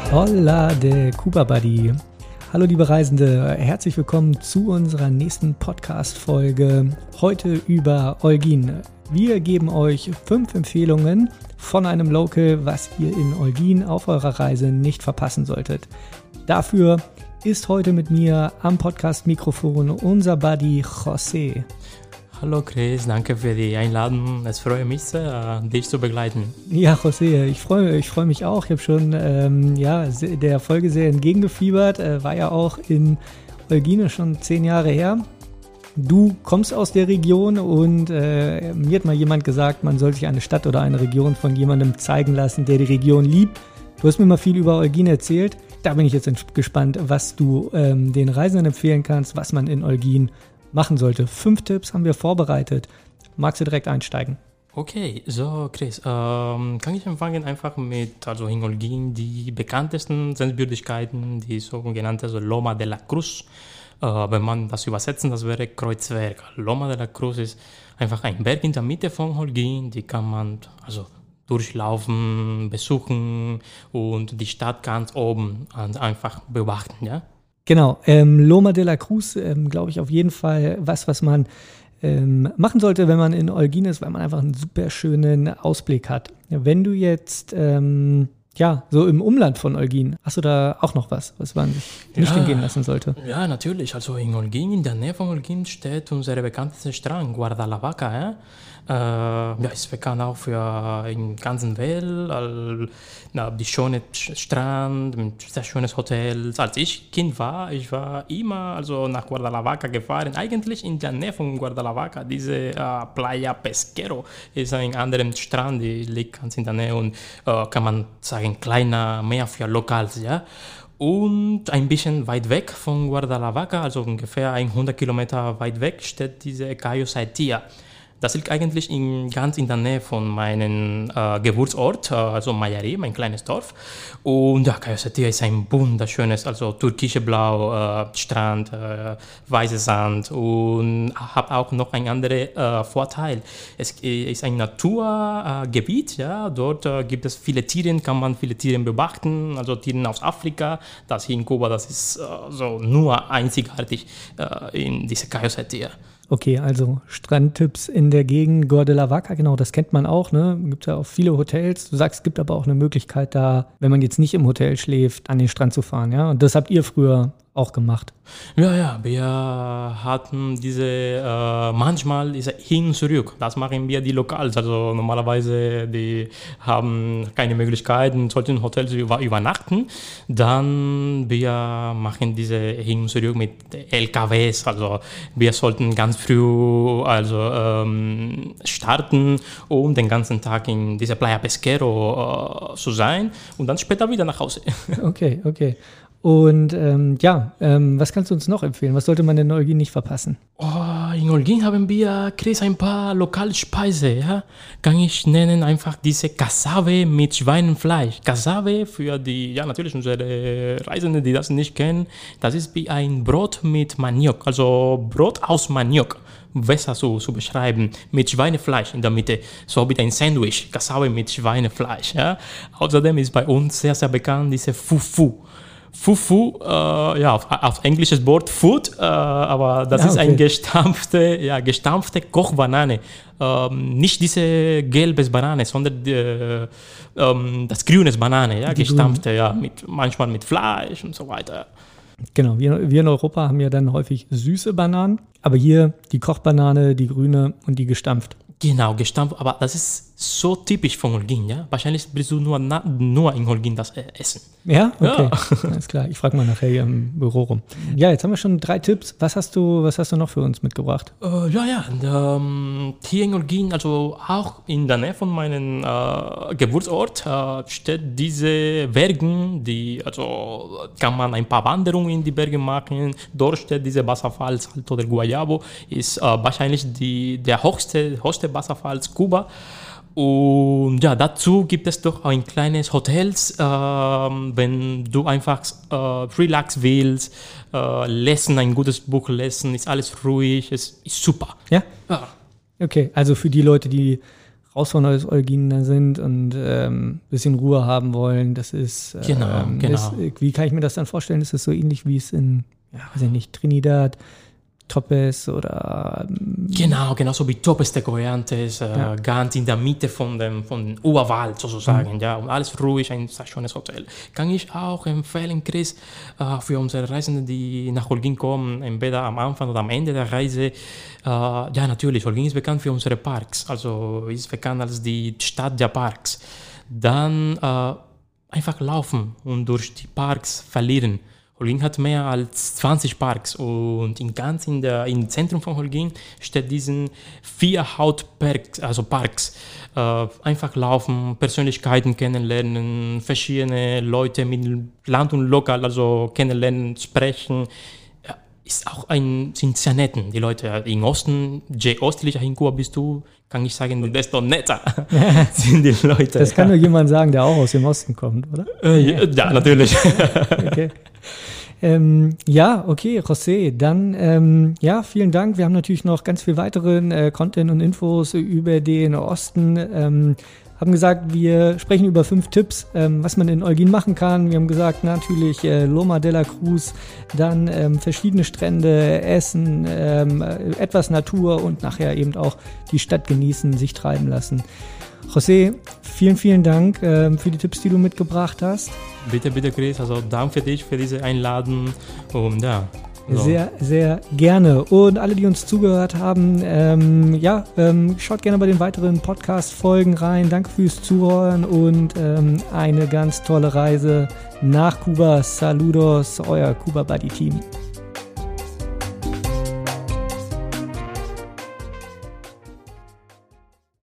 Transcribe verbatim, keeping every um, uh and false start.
Hola de Cuba Buddy. Hallo liebe Reisende, herzlich willkommen zu unserer nächsten Podcast-Folge. Heute über Holguín. Wir geben euch fünf Empfehlungen von einem Local, was ihr in Holguín auf eurer Reise nicht verpassen solltet. Dafür ist heute mit mir am Podcast-Mikrofon unser Buddy José. Hallo Chris, danke für die Einladung. Es freut mich sehr, dich zu begleiten. Ja, José, ich freue ich freu mich auch. Ich habe schon ähm, ja, der Folge sehr entgegengefiebert. Äh, war ja auch in Holguín schon zehn Jahre her. Du kommst aus der Region und äh, mir hat mal jemand gesagt, man soll sich eine Stadt oder eine Region von jemandem zeigen lassen, der die Region liebt. Du hast mir mal viel über Holguín erzählt. Da bin ich jetzt gespannt, was du ähm, den Reisenden empfehlen kannst, was man in Holguín machen sollte. Fünf Tipps haben wir vorbereitet. Magst du direkt einsteigen? Okay, so Chris, ähm, kann ich anfangen einfach mit, also in Holguín, die bekanntesten Sehenswürdigkeiten, die sogenannte also Loma de la Cruz. Äh, wenn man das übersetzen, das wäre Kreuzberg. Loma de la Cruz ist einfach ein Berg in der Mitte von Holguín, die kann man also durchlaufen, besuchen und die Stadt ganz oben einfach beobachten, ja? Genau, ähm, Loma de la Cruz, ähm, glaube ich, auf jeden Fall was, was man ähm, machen sollte, wenn man in Holguín ist, weil man einfach einen super schönen Ausblick hat. Wenn du jetzt, ähm, ja, so im Umland von Holguín, hast du da auch noch was, was man sich nicht ja, entgehen lassen sollte? Ja, natürlich. Also in Holguín, in der Nähe von Holguín steht unser bekanntester Strand, Guardalavaca. Ja? Äh, ja, ist bekannt auch für den ganzen Welt, all, na, die schöne Strand, mit sehr schönes Hotel. Als ich Kind war, ich war immer also nach Guardalavaca gefahren. Eigentlich in der Nähe von Guardalavaca, diese äh, Playa Pesquero ist ein anderer Strand, die liegt ganz in der Nähe und äh, kann man sagen, kleiner Meer für Locals, ja. Und ein bisschen weit weg von Guardalavaca, also ungefähr hundert Kilometer weit weg, steht diese Cayo Saitia. Das liegt eigentlich in, ganz in der Nähe von meinem äh, Geburtsort, äh, also Mayari, mein kleines Dorf. Und ja, Cayo Saitia ist ein wunderschönes, also türkische Blau, äh, Strand, äh, weißer Sand und hat auch noch einen anderen äh, Vorteil. Es ist ein Naturgebiet, äh, ja, dort äh, gibt es viele Tiere, kann man viele Tiere beobachten, also Tiere aus Afrika. Das hier in Kuba, das ist äh, so nur einzigartig äh, in dieser Cayo Saitia. Okay, also Strandtipps in der Gegend Guardalavaca, genau, das kennt man auch, ne? Gibt ja auch viele Hotels. Du sagst, es gibt aber auch eine Möglichkeit da, wenn man jetzt nicht im Hotel schläft, an den Strand zu fahren, ja? Und das habt ihr früher auch gemacht. Ja, ja, wir hatten diese, äh, manchmal diese hin und zurück, das machen wir die Locals, also normalerweise, die haben keine Möglichkeit, in solchen Hotels über, übernachten, dann wir machen diese hin und zurück mit L K Ws, also wir sollten ganz früh also, ähm, starten, um den ganzen Tag in dieser Playa Pesquero äh, zu sein und dann später wieder nach Hause. Okay, okay. Und ähm, ja, ähm, was kannst du uns noch empfehlen? Was sollte man in Holguín nicht verpassen? Oh, in Holguín haben wir, Chris, ein paar Lokalspeise, ja? Kann ich nennen einfach diese Cassave mit Schweinefleisch. Cassave für die, ja natürlich unsere Reisenden, die das nicht kennen, das ist wie ein Brot mit Maniok, also Brot aus Maniok. Besser so zu beschreiben, mit Schweinefleisch in der Mitte, so wie ein Sandwich, Cassave mit Schweinefleisch. Ja? Außerdem ist bei uns sehr, sehr bekannt diese Fufu. Fufu, äh, ja, auf, auf englisches Wort Food, äh, aber das ja, ist okay. eine gestampfte, ja, gestampfte Kochbanane. Ähm, nicht diese gelbe Banane, sondern die, äh, ähm, das grüne Banane, ja, gestampfte, ja, mit, manchmal mit Fleisch und so weiter. Genau, wir, wir in Europa haben ja dann häufig süße Bananen, aber hier die Kochbanane, die grüne und die gestampft. Genau, gestampft, aber das ist so typisch von Holguín, ja? Wahrscheinlich willst du nur, na, nur in Holguín das äh, essen. Ja? Okay, ja. Alles klar. Ich frage mal nachher hier im Büro rum. Ja, jetzt haben wir schon drei Tipps. Was hast du, was hast du noch für uns mitgebracht? Uh, ja, ja. Und, ähm, hier in Holguín, also auch in der Nähe von meinem äh, Geburtsort, äh, steht diese Berge, die, also kann man ein paar Wanderungen in die Berge machen. Dort steht dieser Wasserfall Salto del Guayabo, ist äh, wahrscheinlich die, der höchste, höchste Wasserfall Kuba. Und ja, dazu gibt es doch ein kleines Hotel, äh, wenn du einfach äh, relax willst, äh, lesen, ein gutes Buch lesen, ist alles ruhig, ist, ist super. Ja? Ja. Okay, also für die Leute, die raus von Neues-Olginen da sind und ähm, ein bisschen Ruhe haben wollen. Das ist, ähm, genau, genau. Das, wie kann ich mir das dann vorstellen? Ist das so ähnlich wie es in, ja, weiß ich nicht, Trinidad, Topes oder... Ähm, genau, genauso wie Topes de Coyantes, äh, ja. ganz in der Mitte von dem, von dem Urwald sozusagen, mhm. ja, und alles ruhig, ein sehr schönes Hotel. Kann ich auch empfehlen, Chris, äh, für unsere Reisenden, die nach Holguín kommen, entweder am Anfang oder am Ende der Reise. Äh, ja, natürlich, Holguín ist bekannt für unsere Parks, also ist bekannt als die Stadt der Parks. Dann äh, einfach laufen und durch die Parks verlieren. Holguín hat mehr als zwanzig Parks und in ganz in der, im Zentrum von Holguín steht diesen vier Hauptparks, also Parks. Äh, einfach laufen, Persönlichkeiten kennenlernen, verschiedene Leute mit Land und Lokal, also kennenlernen, sprechen. Ja, ist auch ein, sind sehr nett. Die Leute im Osten, je östlicher in Kuba bist du, kann ich sagen, desto netter sind die Leute. Das kann nur jemand sagen, der auch aus dem Osten kommt, oder? Äh, ja, ja, natürlich. Okay. Ähm, ja, okay, José, dann ähm, ja, vielen Dank. Wir haben natürlich noch ganz viel weiteren äh, Content und Infos über den Osten. Ähm, haben gesagt, wir sprechen über fünf Tipps, ähm, was man in Holguín machen kann. Wir haben gesagt, natürlich äh, Loma de la Cruz, dann ähm, verschiedene Strände, Essen, ähm, etwas Natur und nachher eben auch die Stadt genießen, sich treiben lassen. José, vielen, vielen Dank ähm, für die Tipps, die du mitgebracht hast. Bitte, bitte, Chris. Also danke für dich, für diese Einladung. Und ja. So. Sehr, sehr gerne. Und alle, die uns zugehört haben, ähm, ja, ähm, schaut gerne bei den weiteren Podcast-Folgen rein. Danke fürs Zuhören und ähm, eine ganz tolle Reise nach Kuba. Saludos, euer Kuba Buddy Team.